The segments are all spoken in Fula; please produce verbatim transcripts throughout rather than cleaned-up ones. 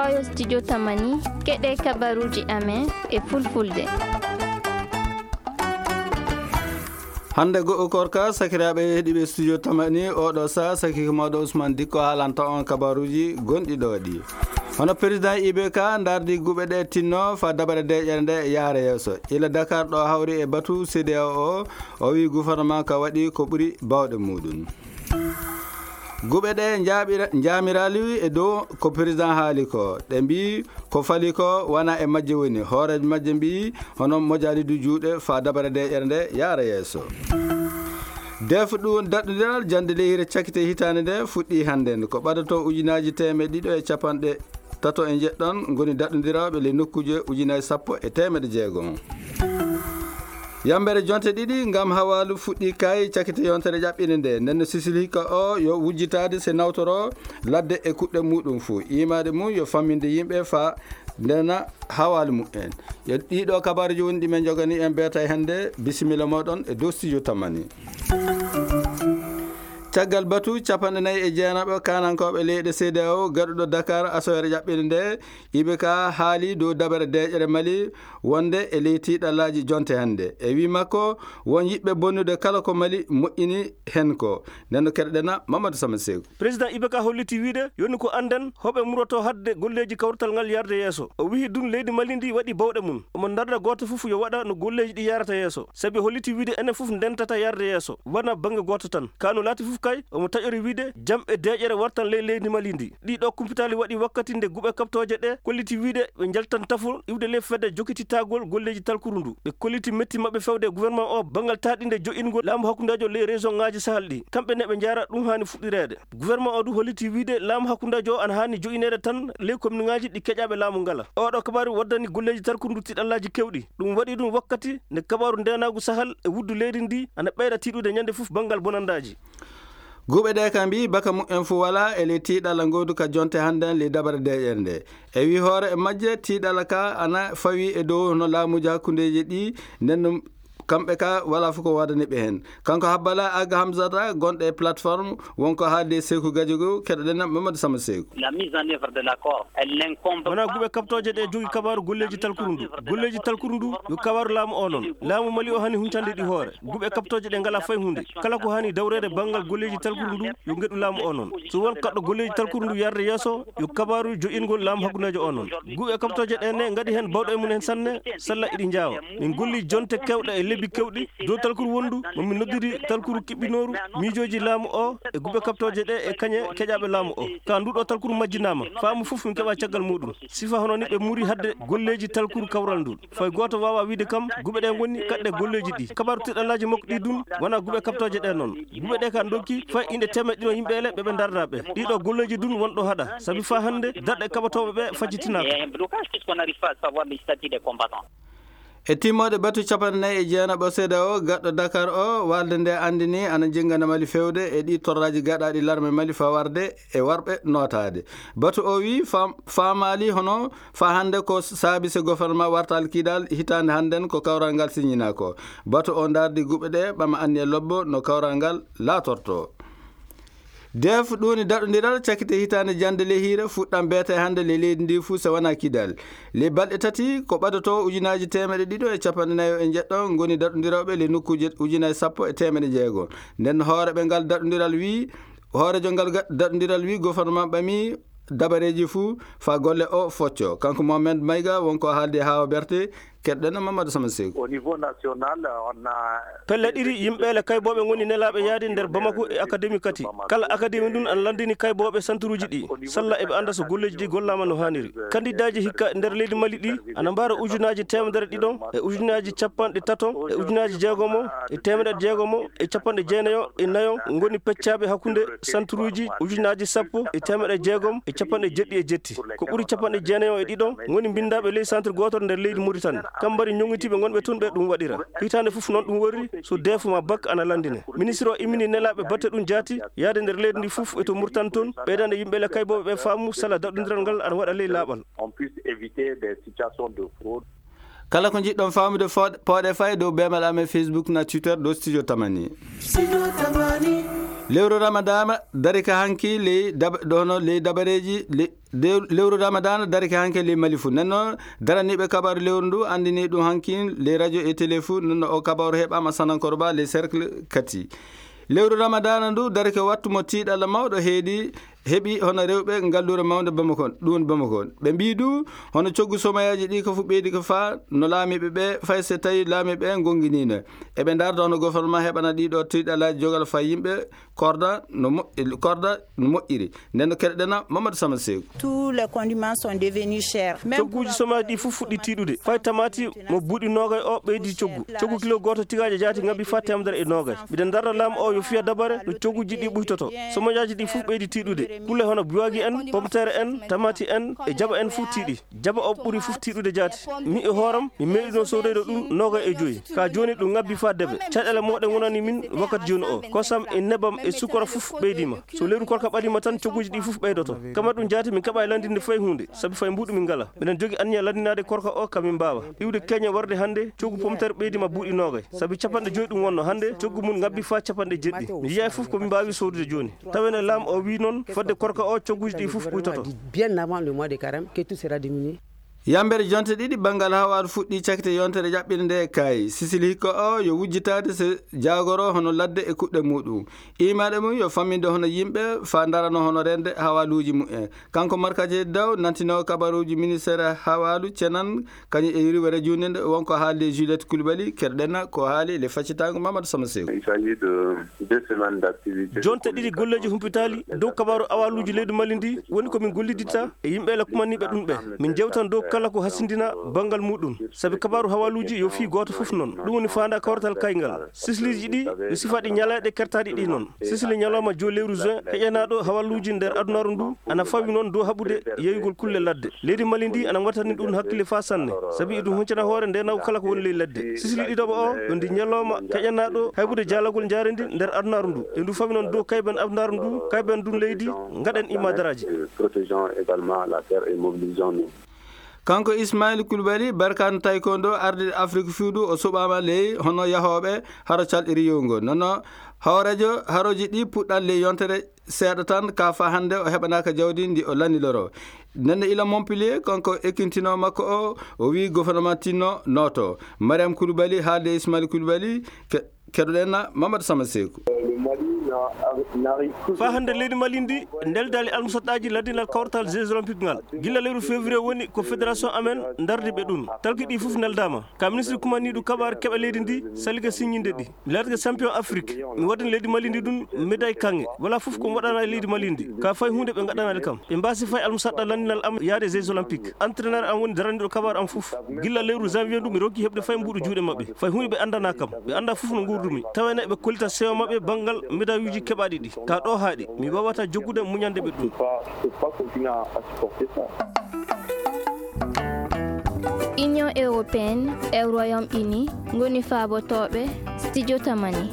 wayo studio tamani keɗe kabaruji amen e fulfulde. hande go korka sakiraɓe heeɗiɓe studio tamani oɗo sa sakiko mawɗo Ousmane Dikko haalanta on kabaruji gonɗi ɗo ɗi. hono président I B K dardi guɓe ɗe tinno fa dabare deƴere nde yaara yeeso ila Dakar ɗo hawri e batu C D A O o wi gouvernement ka waɗi ko ɓuuri bawɗe muɗum. guɓe ɗe jamirali e dow ko président haali ko ɗe mbi ko fali ko wona e majje woni hoorejo majje mbi hono mojalidu juuɗe fa dabare deƴere nde yaara yeeso. def ɗum daɗɗodiral jande leyre cakkite hitande nde fuɗɗi hande ko ɓadato ujunaji temeɗe ɗiɗo e capanɗe tato e jeɗɗon goni daɗɗodiraɓe le nokkuje ujunaji sappo e temedde jeegom. yambere jonte ɗiɗi gam hawalu fuɗɗi kay cakkite yontere ƴaɓɓine nde nden Sisil hikka o yo wujjitade se nawtoro ladde e kuɗɗe muɗum fou imade mum yo famminde yimɓe fa ndena hawalu mumen yo ɗiɗo kabaruji woni ɗimen jogani en beeta hende bisimilla moɗon e dow studio tamani. caggal batu capanɗe nayyi e jeenaɓe kanankoɓe leyɗe C D A O gaɗuɗo Dakar asowere ƴaɓɓinde nde I B K haali dow dabare deƴere Mali wonde e ley tiɗallaji jonte hande e wi makko won yiɓɓe bonnude kala ko Mali moƴƴini hen ko nden keɗɗena Mamadou Sama Sekou. président I B K holliti wiide yoni ko anden hoɓe muroto hadde golleji kawrutal ngal yarde yeeso o wi dun leydi Mali ndi waɗi bawɗe mum omo darda goto foof yo waɗa no golleji ɗi yarata yeeso saabi holliti wiide enen foof ndentata yarde yeeso wona banggue goto tan kano laati foof kay omo taƴori wiide jam e deƴere wartan ley leydi Mali ndi ɗiɗo kumpitali waɗi wakkati nde guɓe kaptoje ɗe kolliti wiide ɓe jaltan tafol iwde ley fedde jokkititagol golleji talkuru ndu ɓe kolliti metti mabɓe fewde gouvernement o bangal taɗinde joƴingol laamu hakkudajo ley région ngaji sahal ɗi kamɓe ne ɓe jara ɗum hani fuɗɗirede gouvernement o du holliti wiide laamu hakkudajo o ana hani joƴinede tan ley commune ngaji ɗi keƴaɓe laamu ngala oɗo kabaru waddani golleji talkuru ndu tiɗallaji kewɗi ɗum waɗi ɗum wakkati nde kabaru ndenagu sahal e wuddu leydi ndi ana ɓeyda tiɗude ñande foof bangal bonandaji. guɓe ɗe kam mbi baka mumen fo wala ele tiiɗalla ngodu ka jonte hande le dabare deƴere nde e wi hoore e majje tiiɗalla ka ana fawi e dow no laamuji hakkudeji ɗi nden kamɓe ka wala fof ko wadaniɓe hen kanko habbala Aga Hamzata gonɗo e plateforme wonko haalde Sékou Gadiago keɗoɗen Mamadou Sama Sekou. la mise en œuvre de l'accord elle n'incombe wona guɓe kaptoje ɗe jogui kabaru golleji talkuru ndu golleji talkuru ndu yo kabaru laamu o noon laamu Mali o hani huncande ɗi hoore guɓe kaptoje ɗe ngala fay hunde kala ko hani dawrede banggal golleji talkuru ndu yo gueɗu laamu o noon so won kaɗɗo golleji talkuru ndu yarde yeeso yo kabaru joƴingol laamu hakkudajo o noon guɓe kaptoje ɗene gaɗi hen bawɗo e mun hen sanne salla iɗi jawa min golli jonte kewɗe e lebbi kewɗi dow talkuru wondu momin noddiri talkuru kiɓɓinoru miijoji laamu o e guɓe kaptoje ɗe e kañe keƴaɓe laamu o ka nduɗo talkuru majjinama faamu foof min keɓa caggal muɗum sifa hono ni ɓe muuri hadde golleji talkuru kawral ndu fay goto wawa wiide kam guɓe ɗe gonni kadɗe golleji ɗi kabaru tiɗallaji makko ɗi dun wona guɓe kaptoje ɗe noon guɓe ɗe ka dokki fay inde temeɗe ɗiɗo yimɓele ɓeɓe dardaɓe ɗiɗo golleji dun wonɗo haɗa saabi fa hande darɗe kaɓatoɓe ɓe fajjitinaka e timmode batu capanɗe nayyi e jeenaɓo C D A O gaɗɗo Dakar o walde nde andini ana jinggana Mali fewde e ɗi torraji gaɗaɗi larme Mali fa warde e warɓe notade batu o wi famali hono fa hande ko saabi se gouvernement wartal kiiɗal hitande hannden ko kawral ngal signina ko batu o dardi guɓe ɗe ɓama anni e lobbo no kawral ngal latorto. def ɗuni daɗodiral cakkite hitande jande le hiire fuɗɗam beete hande le leydi ndi fuu so wona kidal le balɗe tati ko ɓadoto ujunaji temeɗe ɗiɗo e capanɗe nayyo e jeɗɗo goni daɗodirawɓe le nokkuje ujunaji sappo e temeɗe jeegom nden hooreɓe ngal daɗodiral wi hoorejo ngal daɗodiral wi gouvernement ɓami dabareji fuu fa golle o focco kanko Mohamed Maïga wonko haalde Hawa Berté keɗɗen Mamadou Sama Sekou. Au niveau national on a pelle ɗiɗi yimɓele kayboɓe goni nelaɓe yaade nder Bamako e académie kati kala académie ɗum an landini kayboɓe centre uji ɗi salla eɓe anda so golleji ɗi gollama no haniri candidat ji hikka nder leydi Mali ɗi ana mbara ujunaji temedere ɗiɗon e ujunaji capanɗe taton e ujunaji jeegomo e temedere jeegomo e capanɗe jeenayo e nayo goni peccaɓe hakkude centre uji ujunaji sappo e temedere jeegom e capanɗe jeɗɗi e jetti ko ɓuuri capanɗe jeenayo e ɗiɗon goni bindaɓe ley centre gotor nder leydi Mauritanie kam mbari ñoŋitiɓe gonɓe tun ɓe ɗum waɗira hitande fof noon ɗum worri so defuma bak ana landine ministre o immini nelaɓe batte ɗum jaati yaade nder leydi ndi fof eto murtan toon ɓeydande yimɓele kayboɓe ɓe faamu sala daɗodiral ngal ana waɗa ley laaɓal. kala ko jiɗɗon famude pooɗe fay dow bemal amen Facebook na Twitter dow studio tamani. lewru ramadana dari ka hanki le dono le dabareji lewru ramadana dari ka hanki le malifu nanno daraniɓe kabaru lewru ndu andini ɗum hanki le radio et télé fu nanno o kabaru heɓama sanankorba les cercle kati lewru ramadana ndu dari ka wattu mo tiiɗalla mawɗo heedi heɓi hono rewɓe ngallure mawde Bamakon ɗum Bamakon ɓe mbi du hono coggu somayaji ɗi ko fu ɓeydi ko fa no laamiɓe ɓe fay so tawi laamiɓe gonginino eɓe darda hono gouvernement heɓana ɗiɗo tiiɗalaji jogal fa yimɓe korda no korda no moƴƴiri nden keɗɗena Mamadou Sama Sekou. Tous les condiments sont devenus chers. Cogguji somaji ɗi fof fuɗɗi tiiɗude fay tamati mo buuɗi nogay o ɓeydi coggu coggu kilo goto tigaji jaati ngabbi fa temedere e nogay mbiɗen darda laamu o yo fiya dabare no cogguji ɗi ɓuytoto somoyaji ɗi fof ɓeydi tiiɗude kulle hono biwagi en pomtere en tamati en e jaba en fof tiiɗi jaba o ɓuuri fof tiiɗude jaati mi e hooram mi meeɗino sodeyɗo ɗum noga e joyi ka joni ɗum ngabbi fa debe caɗele moɗen wonani min wakkati joni o kosam e nebam e sukora fof ɓeydima so leyru korka ɓaɗima tan cogguji ɗi fof ɓeydoto kama ɗum jaati min keeɓa e landinde fayi hunde saabi fayi mbuɗu min ngala minen jogui anniya landinade korka o kamin mbawa iwde keña warde hande coggu pomtere ɓeydima buuɗi nogay saabi capanɗe joyi ɗum wonno hande coggu mum ngabbi fa capanɗe jeɗɗi mi yiya fof komin mbawi sodude joni tawene laam o wi noon fodde korka o cogguji ɗi fof ɓuytoto bien avant le mois de carême que tout sera diminué. Yambere jonte ɗiɗi bangal hawaɗo fuɗɗi cakkite yontere jaɓɓinde nde kayi sisili hikka o yo wujjitade so jagoro hono ladde e kuɗɗe muɗum imaɗe mum yo famminde hono yimɓe fa darano hono rende hawaluji mumen kanko markaji daw nantinowo kabaruji ministére hawalu cenan kañum e riwa radio nde wonko haalde Juliette Coulibaly kerɗenna ko haali le faccitago Mamadou Sama Sekou. Il s'agit de deux semaines d'activité. jonte ɗiɗi golleji humpitali dow kabaru awaluji leydi Mali ndi woni komin golliditta e yimɓe la kumaniɓe ɗum ɓe min jewtan dow kala ko hasindina bangal muɗum sabi kabaru hawaluji yo fi goto fof noon ɗum woni fanda kawratal kaygal sisliji ɗi yo sifaɗi ñalaɗe kertaɗi ɗi noon sisli ñalawma jo lewru juin heƴanaɗo hawaluji nder adunaru ndu ana fawi noon dow haɓude yeyugol kulle ladde leydi Mali ndi ana wattani ɗum hakkille fa sanne sabi iɗum huccana hoore ndenaw kala ko woni ley ladde sisli ɗiɗoɓa o yo ndi ñalawma heƴanaɗo haybude jaalagol jarendi nder adunaru ndu e ndu fawi noon dow kayben adunaru ndu kayben dun leydi gaɗen imadaraji. kanko Ismail Coulibaly barkano taekwondo arde Afrique fuudu o suɓama ley hono yahoɓe haro calɗiri yowgo nono hawradio haroji ɗi puɗɗan ley yontere seeɗa tan ka fa hande o heɓanaka jawdi ndi o lanniloro nenne ila Montpellier kanko ekkintino makko o o wi gouvernement tinno noto Mariam Coulibaly haalde Ismail Coulibaly keɗoɗenna Mamadou Sama Sekou. fa hande leydi Mali ndi ndeldali almusaɗɗaji laddinal kawratal jeux olympique ngal gilla lewru février woni ko fédération amen darde ɓe ɗum talki ɗi fof neldama ka ministre kumaniɗo kabaru keɓa leydi ndi saliga signinde ɗi mi latga champion Afrique mi waɗani leydi Mali ndi ɗum médaille kange wala fof ko waɗana leydi Mali ndi ka fay hunde ɓe gaɗanade kam ɓe mbasi fay almusaɗɗa landinal am yaade jeux olympique entraîneur am woni daraniɗo kabaru am fof gilla lewru janvier ndu mi rokki heɓde fay mbuɗo juuɗe mabɓe fay hunde ɓe andana kam ɓe anda fof no gurdumi tawene ɓe kolita sewo mabɓe banggal médaille uji keɓaɗi ɗi ka ɗo haaɗi mi wawata joggude muñande ɓe ɗum. Union européenne e Royaume-Uni ngoni faabotoɓe studio tamani.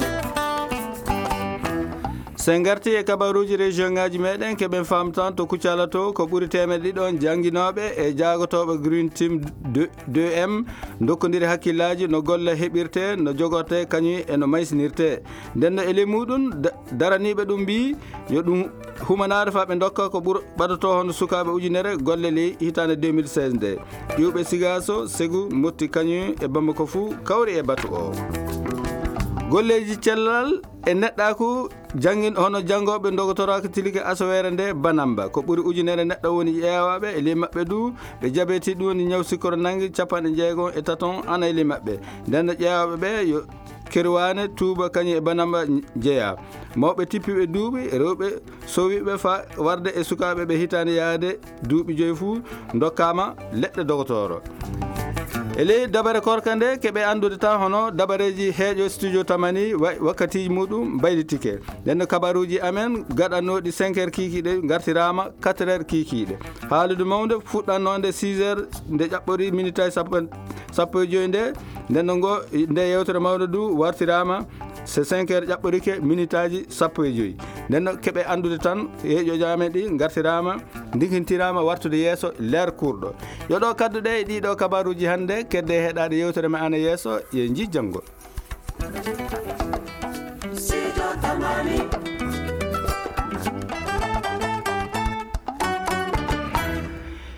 sen garti e kabaruji région ngaji meɗen keɓen famtan to Kuccala to ko ɓuuri temedde ɗiɗon jangguinoɓe e jagotoɓe Green Team deux M dokkodiri hakkillaji no golle heɓirte no jogorte kañum eno maysinirte ndenno ele muɗum daraniɓe ɗum mbi yo ɗum humanade fa ɓe dokka ko ɓuur ɓadoto hono sukaɓe ujunere golle ley hitande deux mille seize nde ƴuɓe Sigaso Ségou motti kañum e Bamako fou kawri e batu o golleji cellal e neɗɗaku jangin hono jangoɓe dogotoraka tilike asowere nde banamba ko ɓuuri ujunere neɗɗo woni ƴeewaɓe e ley mabɓe du ɓe jabeti ɗum woni ñaw sikkoro nangui capanɗe jeegom e taton ana e ley mabɓe nden ƴeewaɓe ɓe yo kerwane tuuba kañum e banamba jeeya mawɓe tippiɓe duuɓi rewɓe sowiɓe fa warde e sukaɓe ɓe hitande yaade duuɓi joyi fuu dokkama leɗɗe dogotoro e ley dabare korka nde keɓe andude tan hono dabareji heeƴo studio tamani wakkatiji muɗum baylitike nden kabaruji amen gaɗannoɗi cinq heures kikiɗe gartirama quatre heures kikiɗe haalude mawde fuɗɗanno nde six heures nde ƴaɓɓori minute aji sappo sappo e joyi nde nden ngo nde yewtere mawde du wartirama c'est cinq heures ƴaɓɓorike minute aji sappo e joyi nden keɓe andude tan heeƴoji amen ɗi gartirama ndinkintirama wartude yeeso leer kurɗo yoɗo kadduɗe e ɗiɗo kabaruji hande kedde heɗade yewtere me ana yeeso ye jijjangol. tamani